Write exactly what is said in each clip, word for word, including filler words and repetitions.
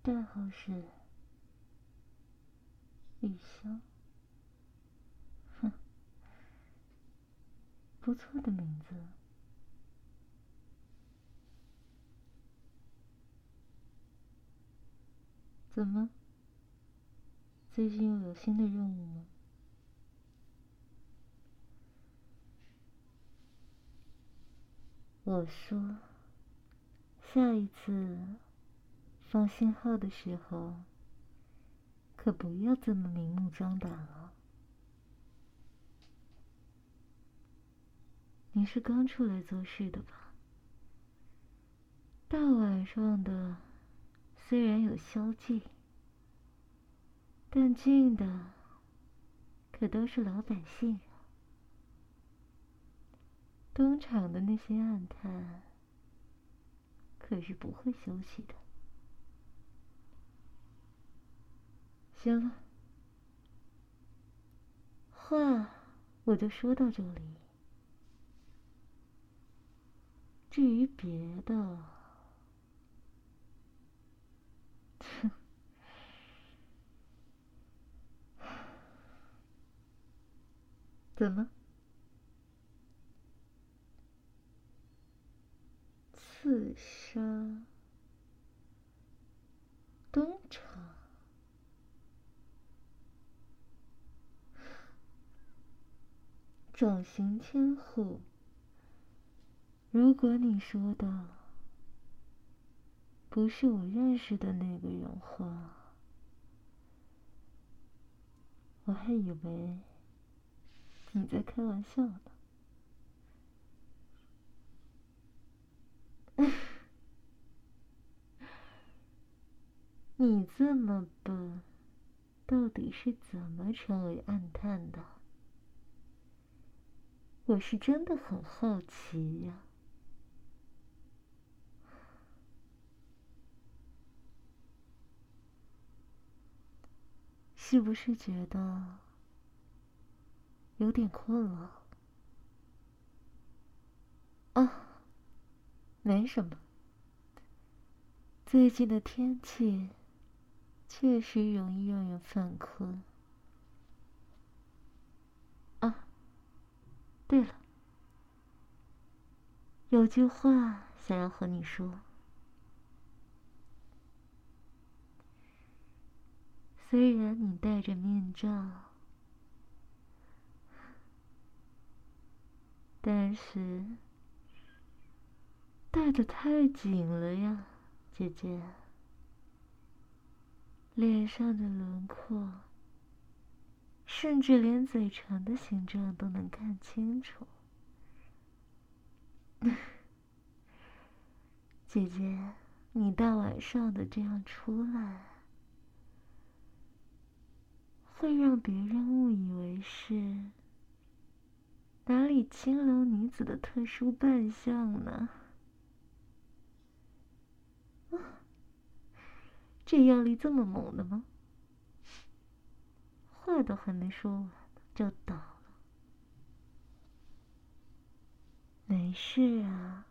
代号是雨潇。哼，不错的名字。怎么？最近又有新的任务吗？我说，下一次放信号的时候，可不要这么明目张胆了。你是刚出来做事的吧？大晚上的，虽然有宵禁，但进的可都是老百姓啊。东厂的那些暗探可是不会休息的。行了，话我就说到这里。至于别的，哼，怎么？刺杀东厂？掌刑千户，如果你说的不是我认识的那个人话，我还以为你在开玩笑呢。你这么笨，到底是怎么成为暗探的？我是真的很好奇呀。是不是觉得有点困了？啊，没什么。最近的天气确实容易让人犯困。啊，对了，有句话想要和你说。虽然你戴着面罩，但是戴得太紧了呀，姐姐。脸上的轮廓，甚至连嘴唇的形状都能看清楚。姐姐，你大晚上的这样出来，会让别人误以为是哪里青楼女子的特殊扮相呢？啊，这药力这么猛的吗？话都还没说完就倒了。没事啊，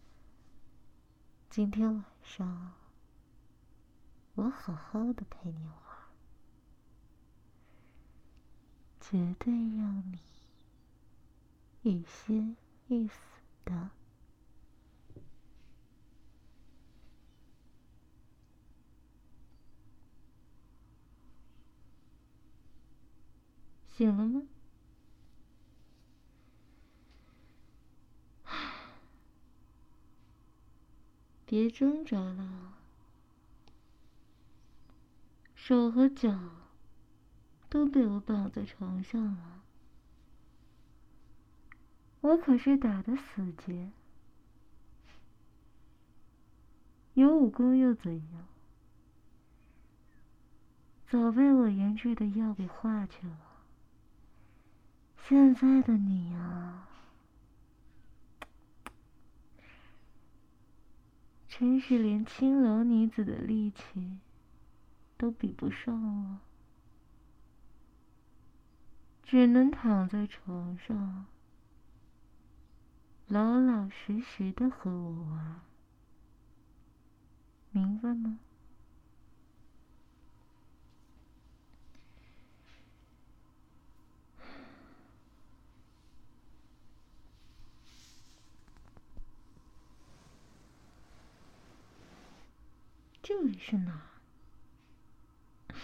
今天晚上我好好的陪你玩，绝对让你欲仙欲死的。醒了吗？别挣扎了，手和脚都被我绑在床上了。我可是打的死结，有武功又怎样？早被我研制的药给化去了。现在的你啊，真是连青楼女子的力气都比不上了，只能躺在床上，老老实实的和我玩，明白吗？ 里是哪儿？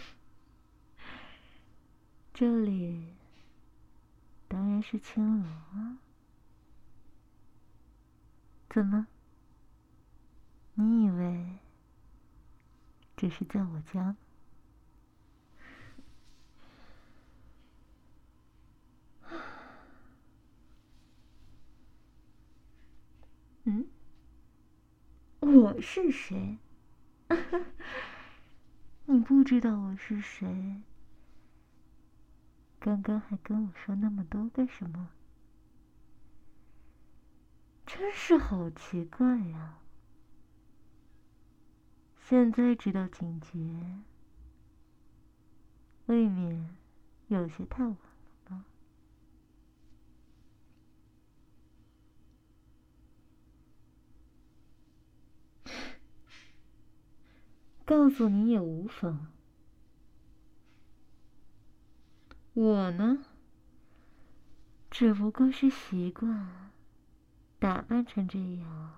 这里当然是青楼啊。怎么？你以为这是在我家吗？嗯？我是谁？你不知道我是谁？刚刚还跟我说那么多干什么？真是好奇怪呀！现在知道警觉，未免有些太晚了吧？告诉你也无妨。我呢，只不过是习惯打扮成这样，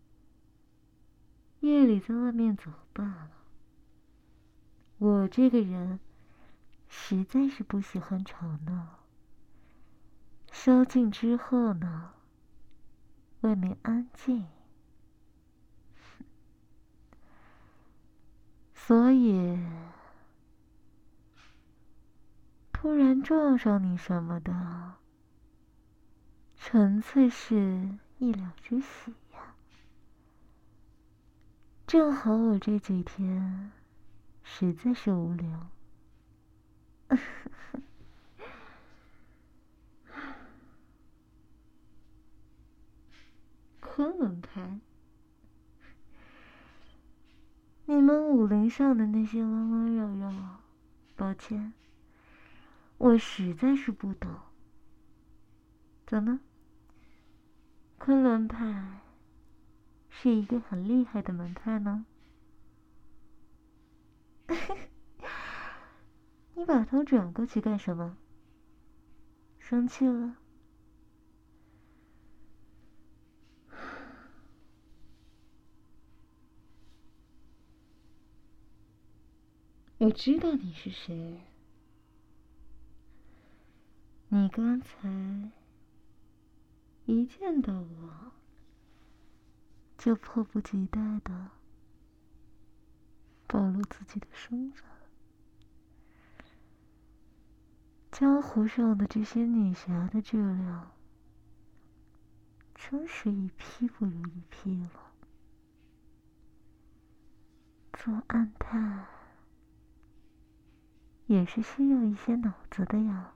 夜里在外面走罢了。我这个人实在是不喜欢吵闹，宵禁之后呢，外面安静，所以突然撞上你什么的，纯粹是意料之喜呀。正好我这几天实在是无聊。昆仑派，你们武林上的那些温温柔柔，抱歉，我实在是不懂。怎么？昆仑派是一个很厉害的门派吗？你把头转过去干什么？生气了？我知道你是谁。你刚才一见到我，就迫不及待的暴露自己的身份。江湖上的这些女侠的质量，真是一批不如一批了。做暗探也是需要一些脑子的呀。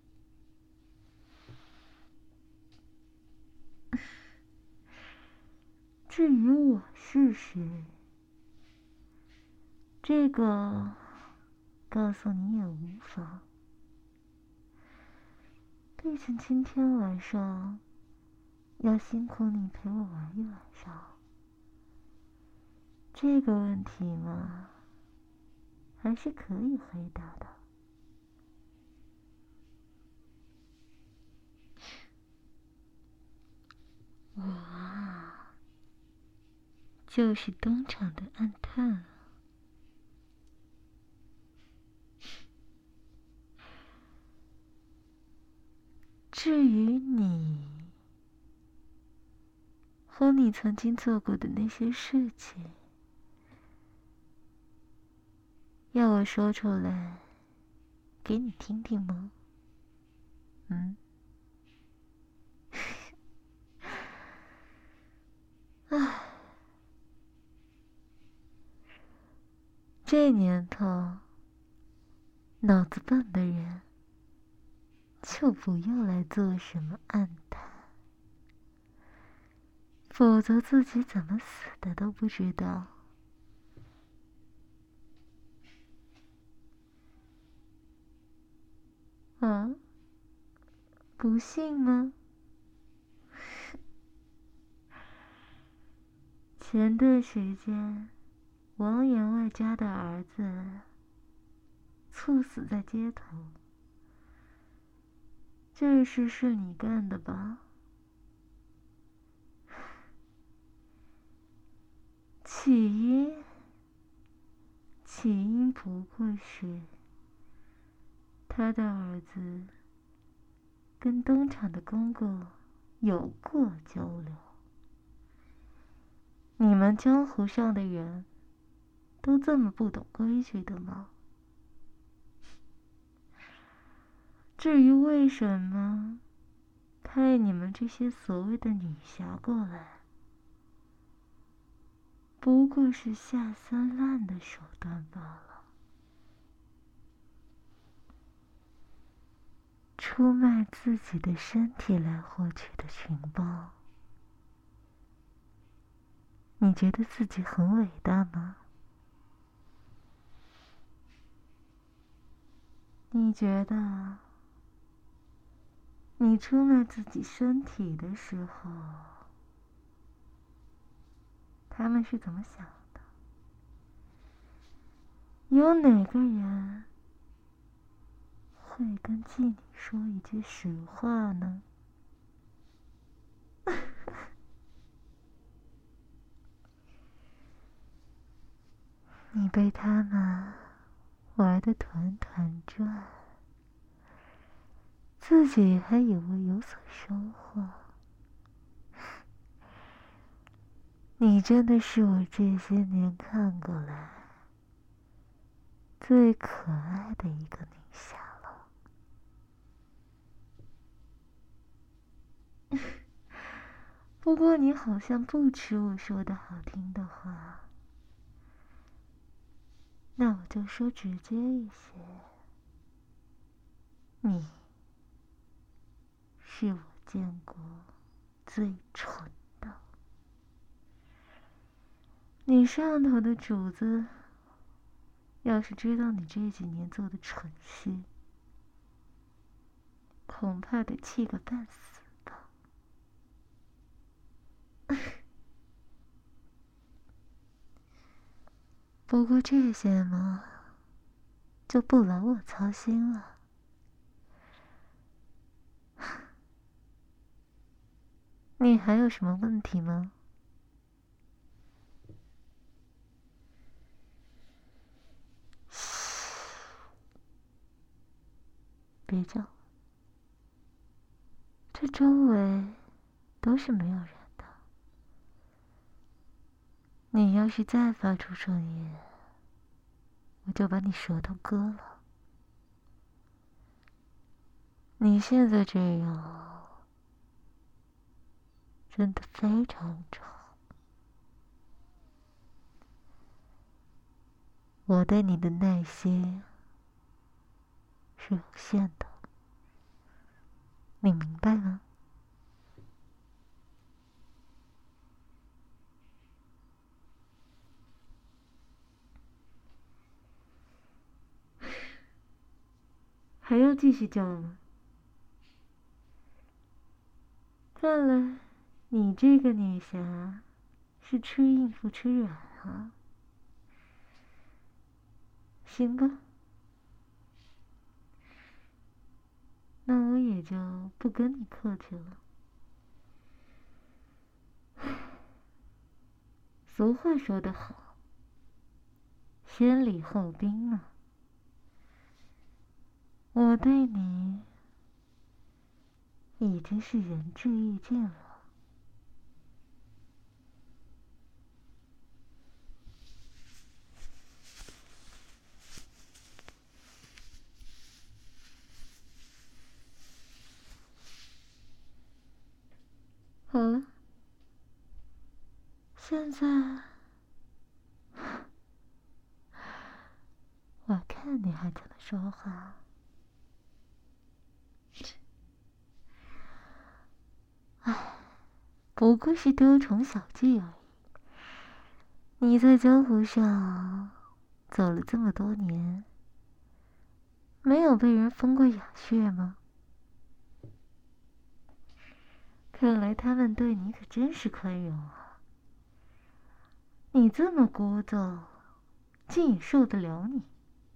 至于我是谁，这个告诉你也无妨。毕竟今天晚上要辛苦你陪我玩一晚上，这个问题嘛，还是可以回答的。我啊，就是东厂的暗探啊。至于你和你曾经做过的那些事情，要我说出来给你听听吗？嗯？唉，这年头，脑子笨的人就不要来做什么暗探，否则自己怎么死的都不知道。啊？不信吗？前段时间，王员外家的儿子猝死在街头，这事是你干的吧？起因不过是他的儿子跟东厂的公公有过交流。你们江湖上的人都这么不懂规矩的吗？至于为什么派你们这些所谓的女侠过来，不过是下三滥的手段罢了。出卖自己的身体来获取的情报，你觉得自己很伟大吗？你觉得你出卖自己身体的时候，他们是怎么想的？有哪个人会跟妓女说一句实话呢？你被他们玩得团团转，自己还以为有所收获。你真的是我这些年看过来最可爱的一个女侠了。不过你好像不吃我说的好听的话，那我就说直接一些，你是我见过最蠢的。你上头的主子要是知道你这几年做的蠢事，恐怕得气个半死吧。不过这些嘛，就不劳我操心了。你还有什么问题吗？别叫，这周围都是没有人的。你要是再发出声音，我就把你舌头割了。你现在这样真的非常丑，我对你的耐心是有限的，你明白吗？还要继续叫吗？看来你这个女侠是吃硬不吃软啊。行吧，那我也就不跟你客气了。俗话说得好，先礼后兵嘛。我对你已经是仁至义尽了。好了，现在我看你还怎么说话。唉，不过是多重小技而已。你在江湖上走了这么多年，没有被人封过雅穴吗？看来他们对你可真是宽容啊。你这么聒噪，竟也受得了你？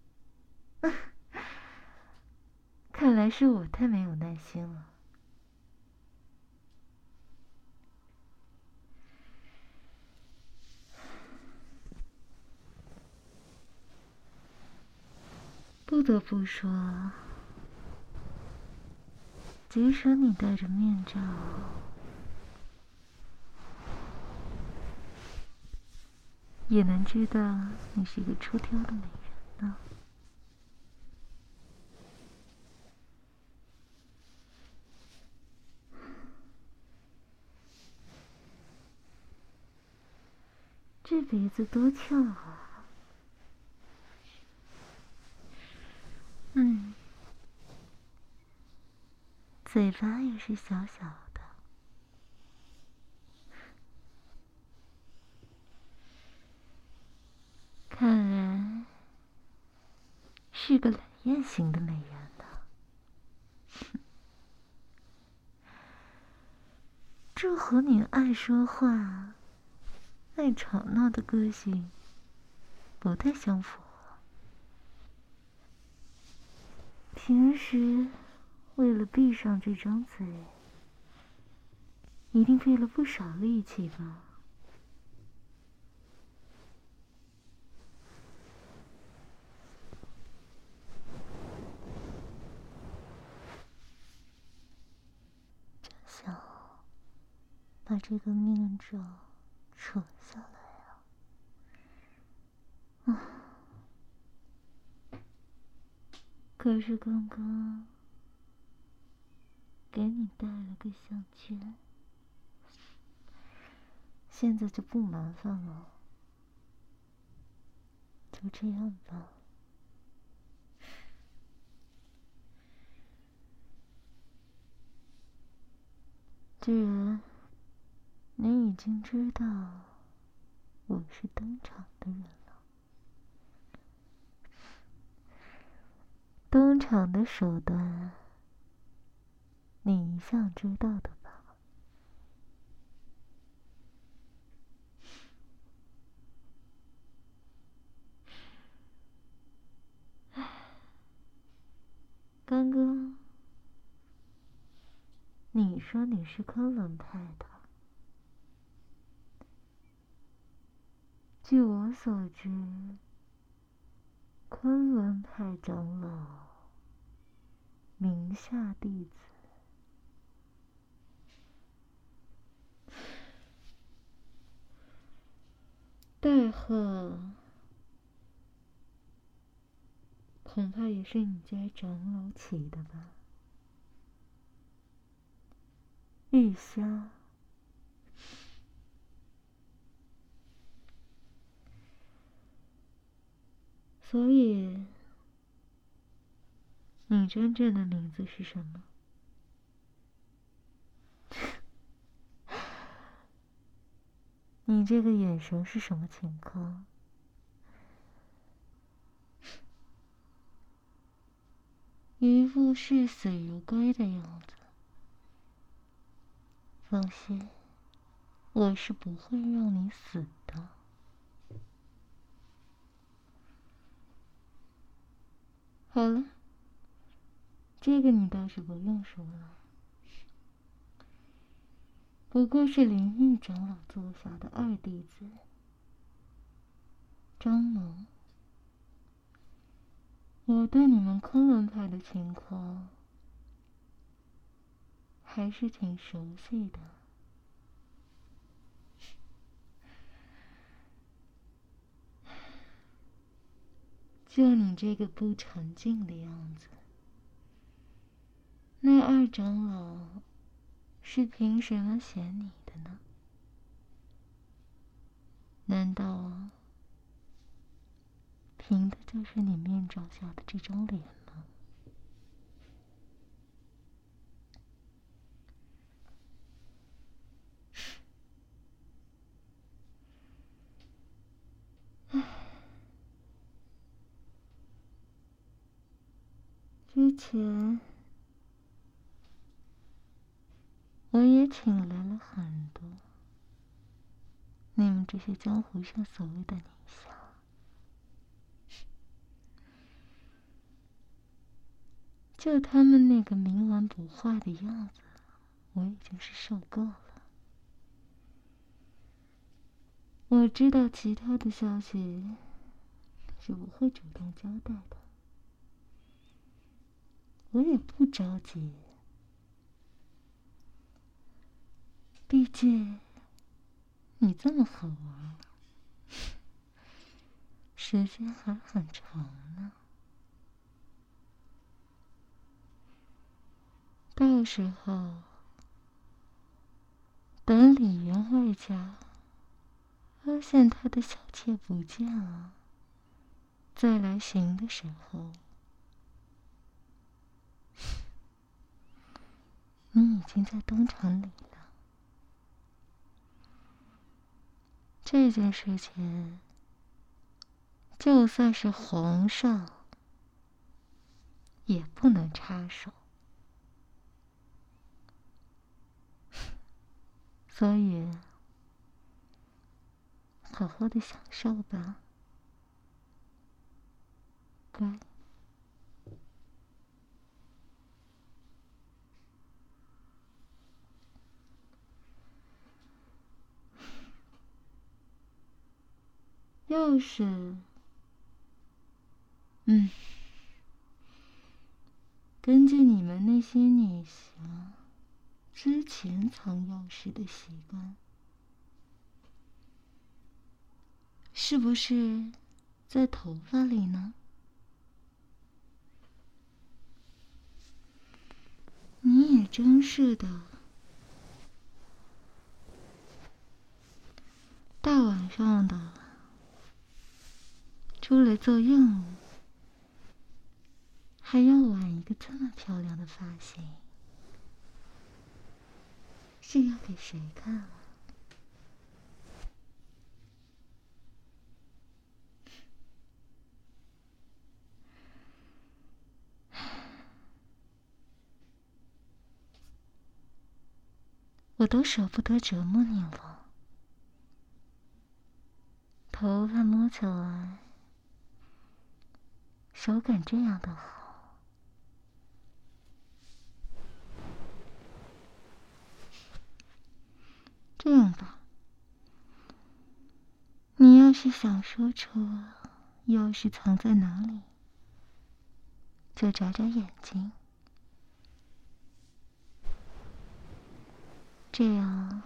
看来是我太没有耐心了。 不得不说，即使你戴着面罩，也能知道你是一个出挑的美人呢。这鼻子多翘啊！嗯，嘴巴也是小小的，看来是个冷艳型的美人呢。这和你爱说话、爱吵闹的个性不太相符。平时为了闭上这张嘴，一定费了不少力气吧？真想把这个面罩扯下来啊！啊！可是刚刚给你戴了个项圈，现在就不麻烦了。就这样吧。既然你已经知道我是登场的人了，登场的手段你一向知道的吧？刚刚你说你是昆仑派的，据我所知，昆仑派长老名下弟子代号恐怕也是你家长老起的吧？玉香。所以，你真正的名字是什么？你这个眼神是什么情况？一副视死如归的样子。放心，我是不会让你死的。好了，这个你倒是不用说了，不过是灵玉长老座下的二弟子张萌。我对你们昆仑派的情况还是挺熟悉的。就你这个不沉静的样子，那二长老是凭什么选你的呢？难道凭的就是你面罩下的这张脸吗？唉，之前我也请来了很多你们这些江湖上所谓的女侠，就他们那个冥顽不化的样子，我已经是受够了。我知道其他的消息是不会主动交代的， 我也不着急，毕竟你这么好玩，时间还很长呢。到时候等李员外家发现他的小妾不见了，再来寻的时候，你已经在东厂里了。这件事情，就算是皇上也不能插手，所以好好的享受吧，乖。要是，嗯，根据你们那些女侠之前藏钥匙的习惯，是不是在头发里呢？你也真是的，大晚上的出来做任务，还要挽一个这么漂亮的发型，是要给谁看啊？我都舍不得折磨你了，头发摸起来手感这样的好。这样吧，你要是想说出钥匙藏在哪里，就眨眨眼睛，这样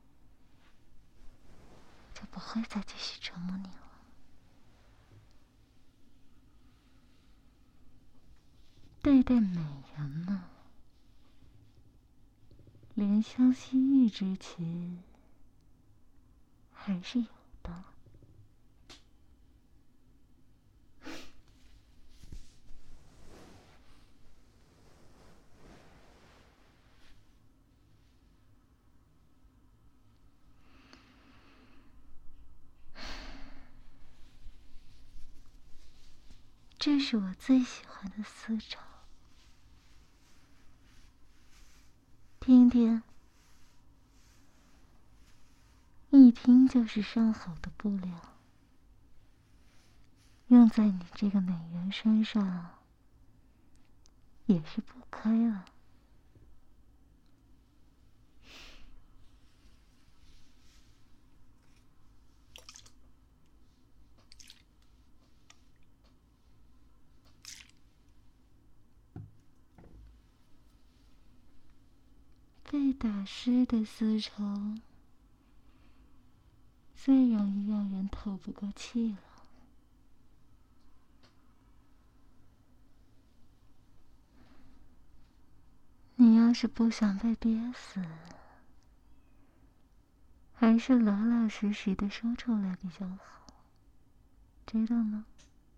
就不会再继续折磨你了。对待美人嘛，怜香惜玉之情还是有的。这是我最喜欢的丝绸，听听，一听就是上好的布料，用在你这个美人身上也是不亏了。被打湿的丝绸最容易让人透不过气了。你要是不想被憋死，还是老老实实的说出来比较好，知道吗？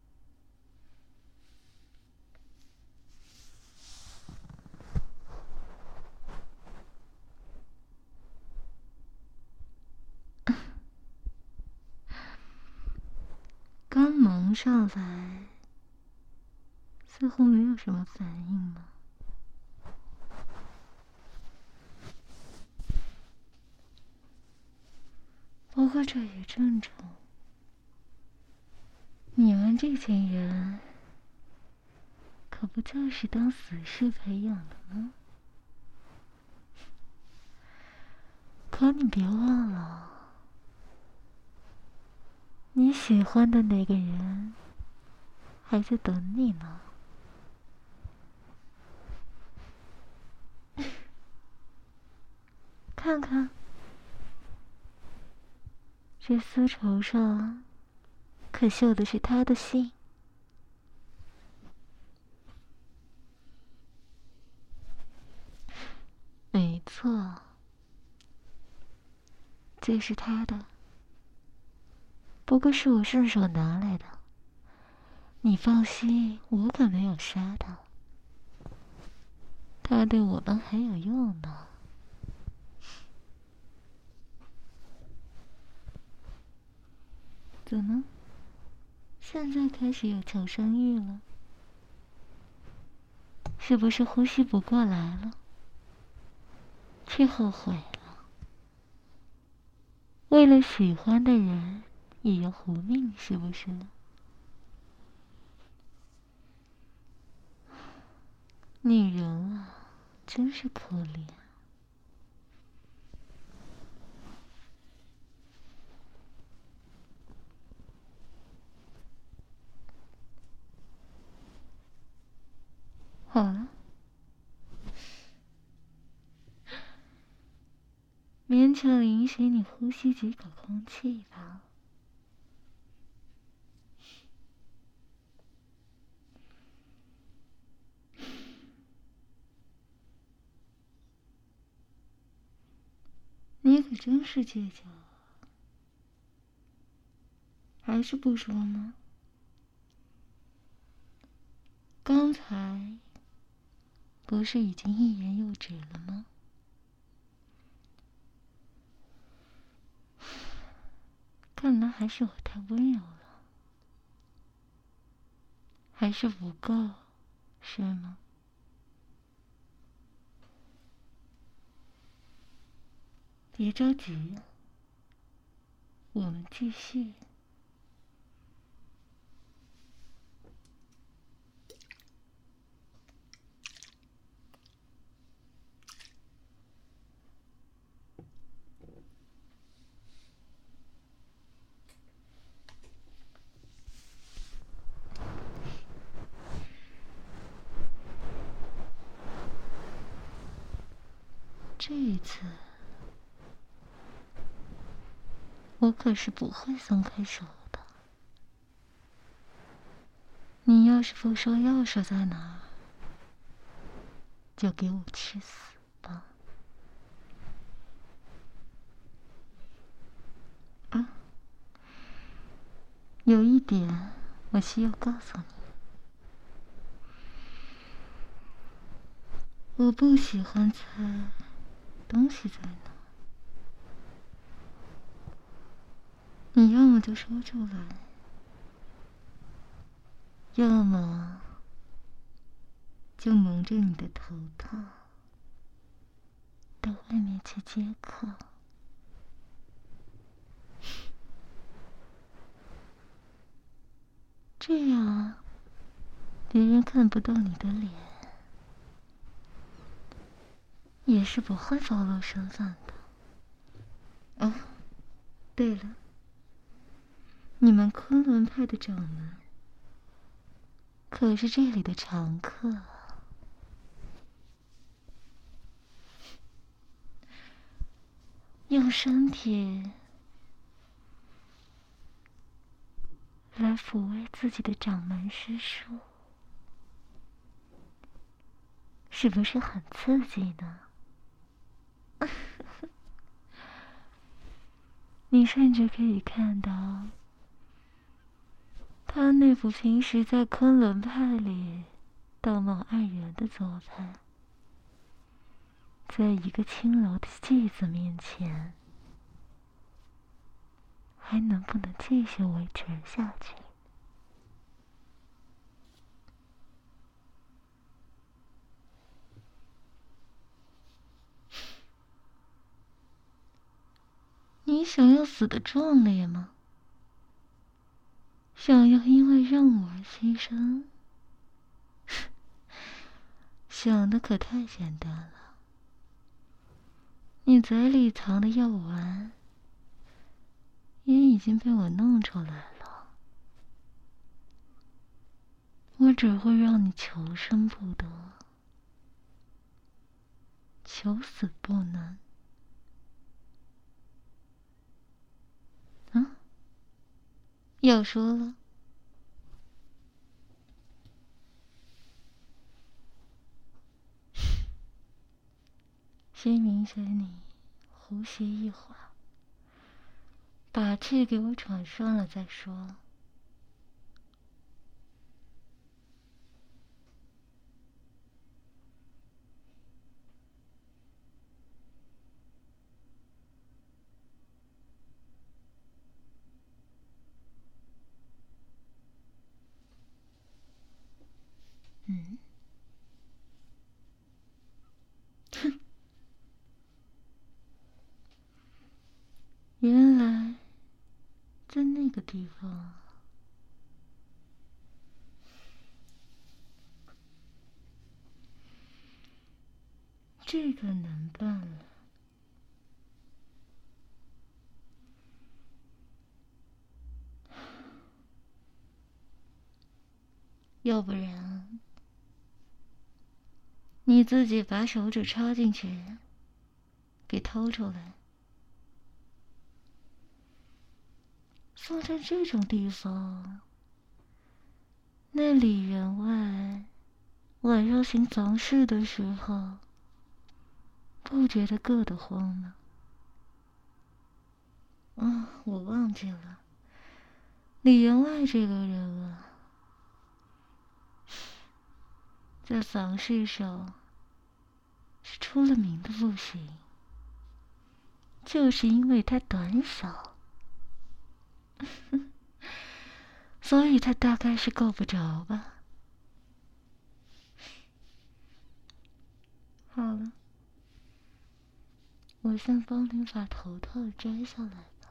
刚蒙上来，似乎没有什么反应嘛。不过这也正常，你们这群人可不就是当死士培养的吗？可你别忘了，你喜欢的那个人还在等你呢。 看看，这丝绸上可绣的是他的姓。没错，这是他的，不过是我顺手拿来的。你放心，我可没有杀他，他对我们还有用呢。怎么，现在开始有求生欲了？是不是呼吸不过来了？却后悔了？为了喜欢的人也要活命，是不是？女人啊，真是可怜。好了，勉强允许你呼吸几口空气吧。你可真是倔强，还是不说吗？刚才不是已经一言有旨了吗？看来还是我太温柔了，还是不够，是吗？别着急，我们继续。这一次，我可是不会松开手的。你要是不说钥匙在哪儿，就给我去死吧！啊，有一点我需要告诉你，我不喜欢猜东西在哪。你要么就说出来，要么就蒙着你的头套，到外面去接客。这样啊，别人看不到你的脸，也是不会暴露身份的。哦，对了，你们昆仑派的掌门可是这里的常客，用身体来抚慰自己的掌门师叔，是不是很刺激呢？你甚至可以看到他那副平时在昆仑派里道貌岸然的做派，在一个青楼的妓子面前，还能不能继续维持下去？你想要死的壮烈吗？想要因为任务而牺牲？想的可太简单了。你嘴里藏的药丸也已经被我弄出来了，我只会让你求生不得，求死不能。 要说了。先允许你呼吸一会儿，把气给我喘顺了再说。嗯，哼，原来在那个地方。这个难办了。要不然，你自己把手指插进去，给掏出来。放在这种地方，那里人外晚上行脏事的时候，不觉得硌得慌吗？啊，我忘记了，李员外这个人啊，在房事上是出了名的不行，就是因为他短小，所以他大概是够不着吧。好了，我先帮你把头套摘下来吧。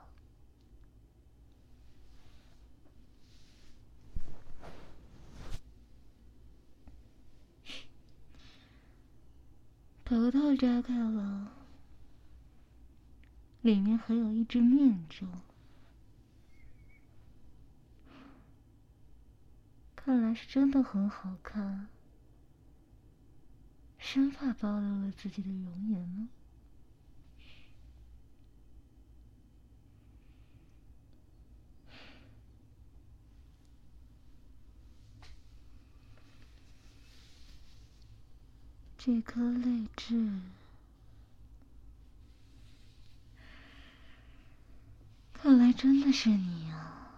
头套摘开了，里面还有一只面罩，看来是真的很好看，生怕暴露了自己的容颜呢。这颗泪痣，看来真的是你啊！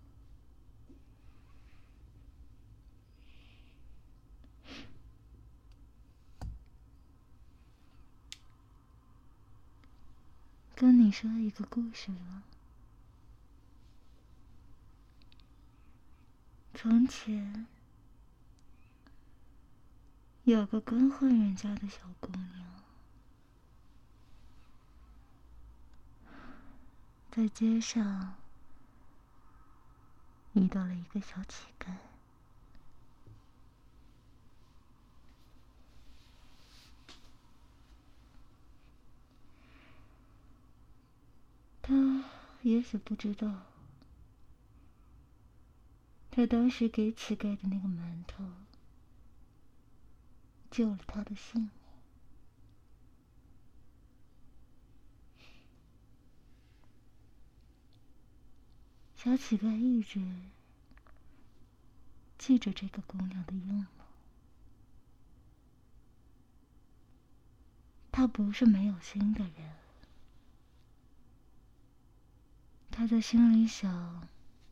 跟你说一个故事吧。从前，有个官宦人家的小姑娘，在街上遇到了一个小乞丐。他也许不知道，他当时给乞丐的那个馒头，救了他的性命。小乞丐一直记着这个姑娘的用了。他不是没有心的人，他在心里想，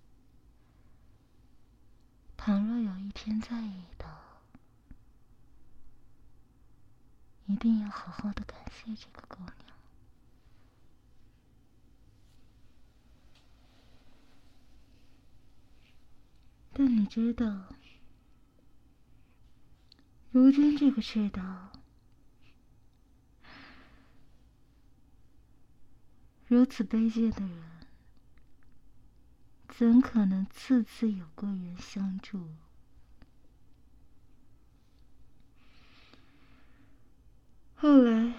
倘若有一天再遇到，一定要好好的感谢这个姑娘。但你知道，如今这个世道如此卑贱的人，怎可能次次有贵人相助？后来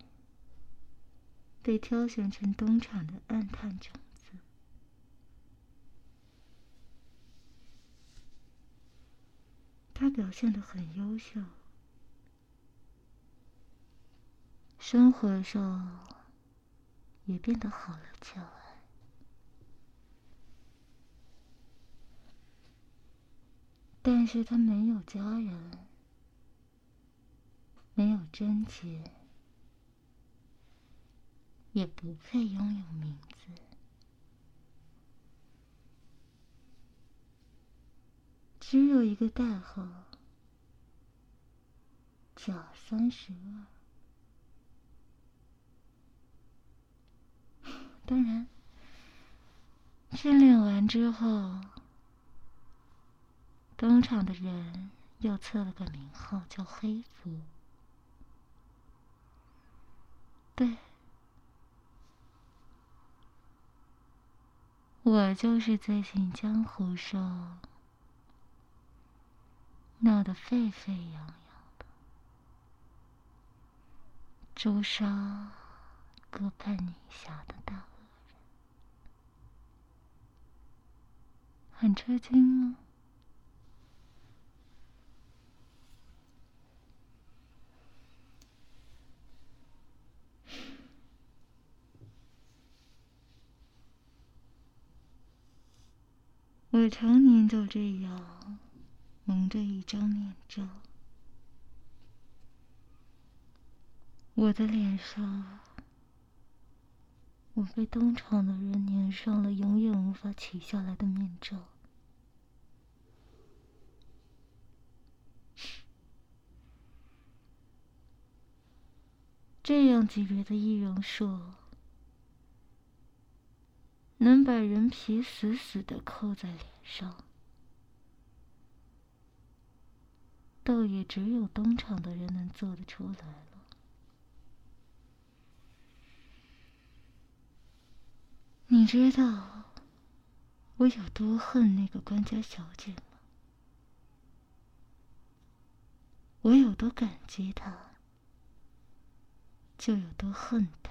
被挑选成东厂的暗探种子。他表现得很优秀，生活上也变得好了起来。 但是他没有家人，没有贞洁，也不配拥有名字。只有一个代号，甲三十二。当然，训练完之后，登场的人又赐了个名号，叫黑服。对，我就是最近江湖上闹得沸沸扬扬的诛杀割半女侠的大恶人。很吃惊吗？我常年就这样蒙着一张面罩，我的脸上，我被东厂的人粘上了永远无法取下来的面罩。这样级别的易容术，能把人皮死死地扣在脸上，倒也只有东厂的人能做得出来了。你知道我有多恨那个官家小姐吗？我有多感激她，就有多恨她。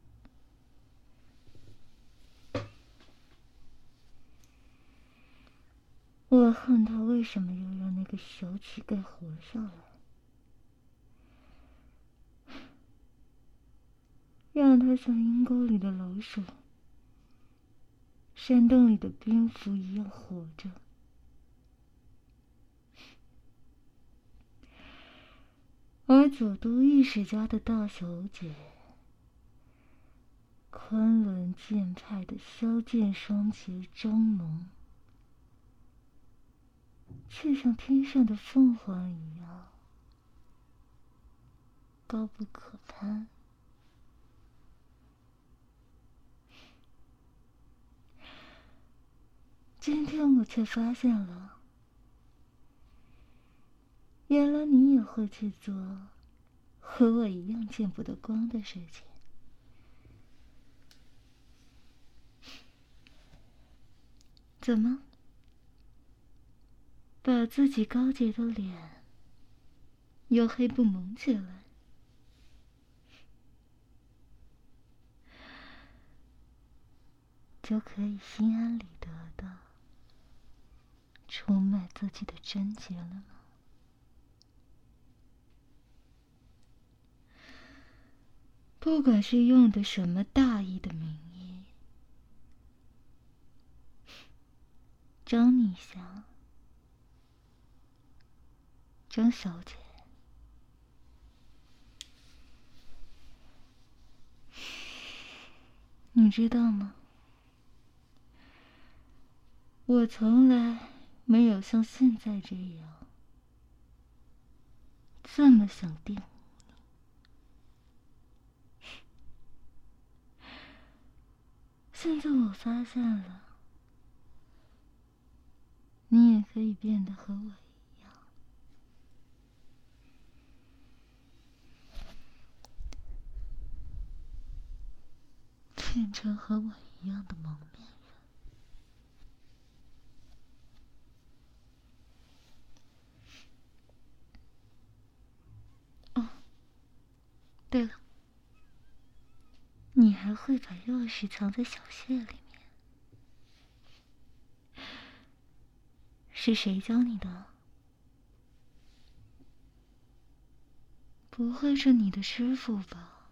我恨她为什么要让那个小乞丐活下来，让她像阴沟里的老鼠、山洞里的蝙蝠一样活着。而左都御史家的大小姐，昆仑剑派的萧剑双杰张萌，却像天上的凤凰一样高不可攀。今天我却发现了，原来你也会去做和我一样见不得光的事情。怎么？把自己高洁的脸黝黑不蒙起来，就可以心安理得的出卖自己的贞洁了吗？不管是用的什么大义的名义，张女侠，张小姐，你知道吗？我从来没有像现在这样这么想玷污你。现在我发现了，你也可以变得和我一样，变成和我一样的蒙面人。哦，对了，你还会把钥匙藏在小穴里面？是谁教你的？不会是你的师傅吧？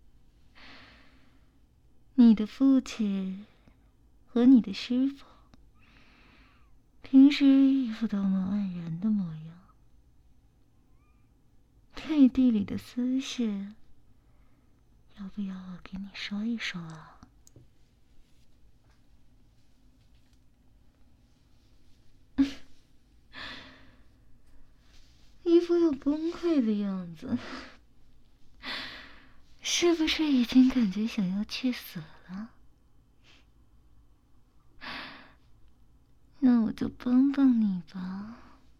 你的父亲和你的师傅平时一副道貌岸然的模样，背地里的私事，要不要我给你说一说啊？一副要崩溃的样子，是不是已经感觉想要去死了？那我就帮帮你吧。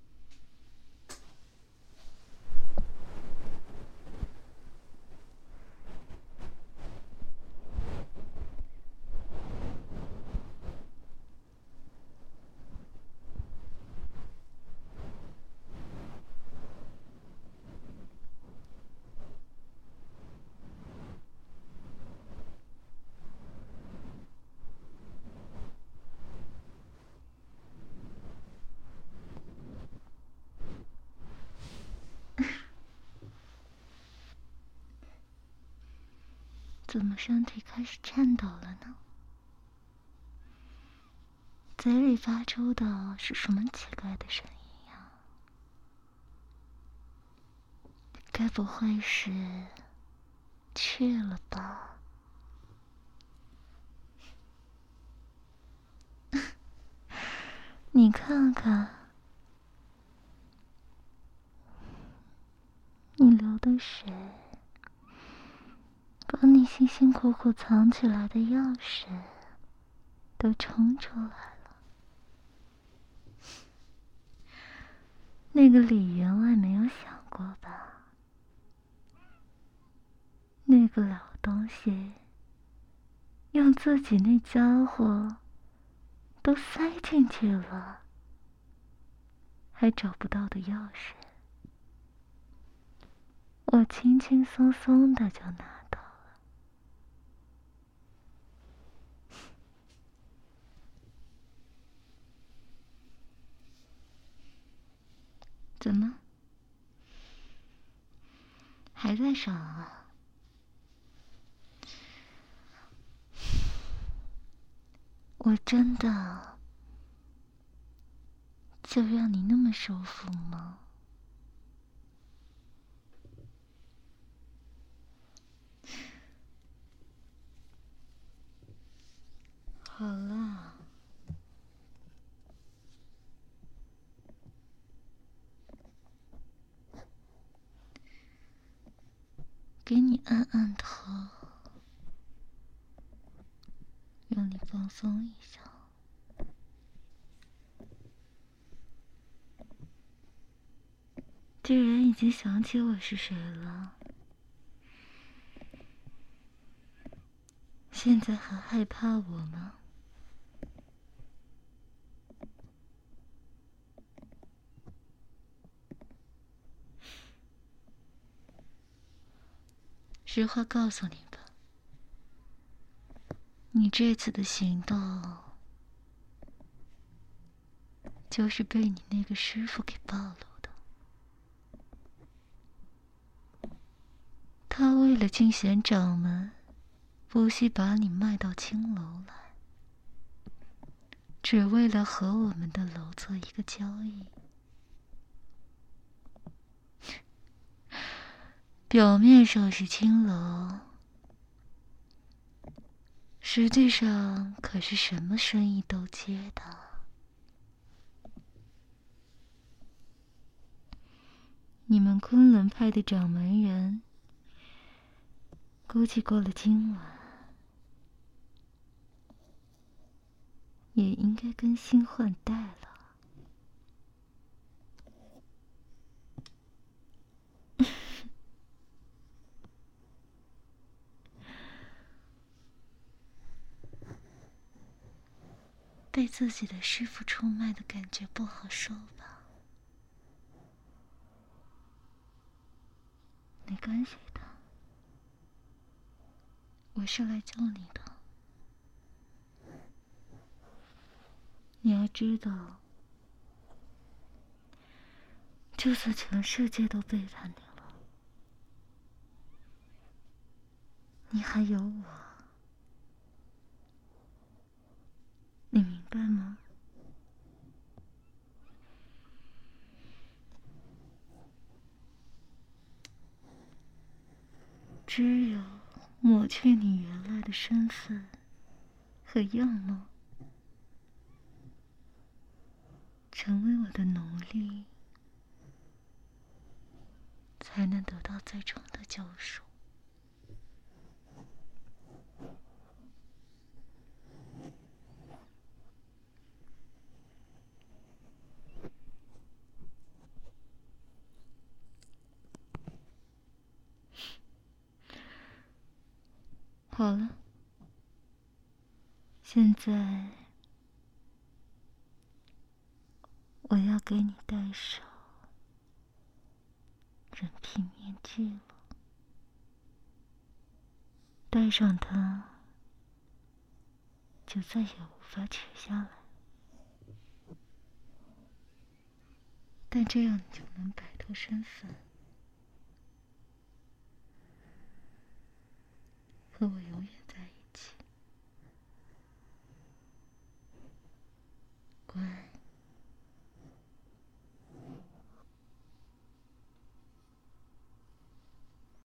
怎么身体开始颤抖了呢？嘴里发出的是什么奇怪的声音呀？该不会是去了吧？你看看，你流的水，把你辛辛苦苦藏起来的钥匙都冲出来了。那个李员外没有想过吧？那个老东西用自己那家伙都塞进去了，还找不到的钥匙，我轻轻松松的就拿到了。怎么？还在爽啊？我真的就让你那么舒服吗？好了，给你按按头，让你放松一下。既然已经想起我是谁了，现在还害怕我吗？实话告诉你吧，你这次的行动，就是被你那个师傅给暴露的。他为了进贤掌门，不惜把你卖到青楼来，只为了和我们的楼做一个交易。表面上是青楼，实际上可是什么生意都接的。你们昆仑派的掌门人，估计过了今晚，也应该更新换代了。被自己的师父出卖的感觉不好受吧？没关系的，我是来救你的。你要知道，就算全世界都背叛你了，你还有我，你明白吗？ 抹去你原来的身份和样貌，成为我的奴隶，才能得到最终的救赎。好了，现在我要给你戴上人皮面具了。戴上它，就再也无法取下来。但这样你就能摆脱身份，和我永远